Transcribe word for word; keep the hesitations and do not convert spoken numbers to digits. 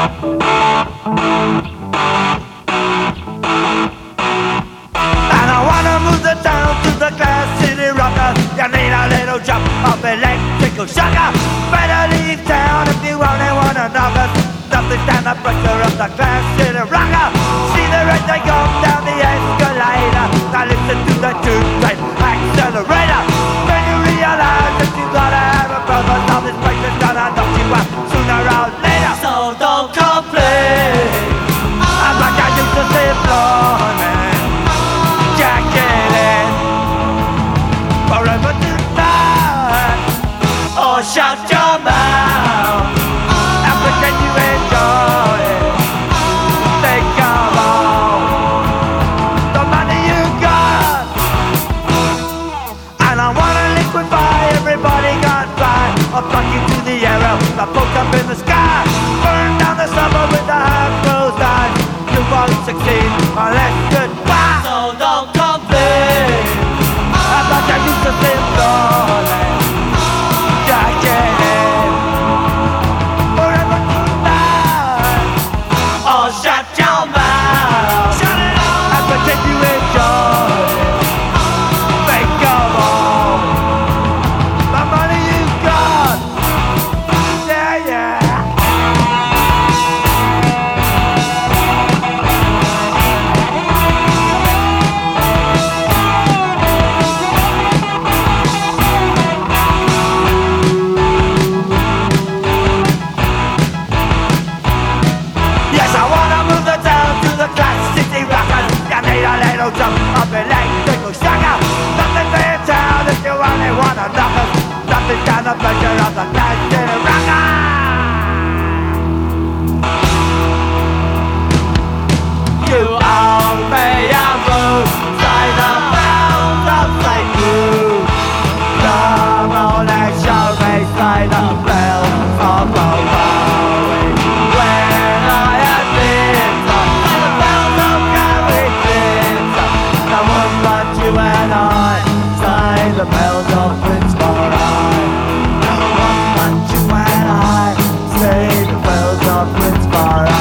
And I wanna move the town to the Glass City Rocker. You need a little drop of electrical shocker. Better leave town if you only wanna knock us. Nothing stand the pressure of the Glass City Rocker. See the red they go down the escalator. Now listen to the two-tight accelerator. When you realize that you gotta have a brother, now this place is gonna knock you out sooner or later. So don't complain. I'm like I used to say, Florman, Jack it in forever tonight. Or shut your mouth and pretend you enjoy it. Think of all the money you got, and I wanna liquefy everybody gone by. I'll plug you to the arrow, I'll poke up in the sky. Burn down the suburb with the half closed eyes. You won't succeed unless goodbye. So don't complain. I thought I used to say Florman, Jack it in forever tonight. Oh, shut your mouth, shut it up, and pretend you enjoy it. Think of all the money you got. Yeah, yeah. Yes, I wanna move the town to the Glass City Rockers. You need a little jump of electrical shocker. Nothing for your town if you only wanna knock us. Nothing down the pleasure of the Glass City Rocker. You owe me a move, say the bells of Saint Jude. Come on and show me, say the bells of Bowie. When I had been, say the bells of Gary Clinton. No one but you and I, say the bells of Prince Moray. No one but you and I, say the bells of Prince Moray.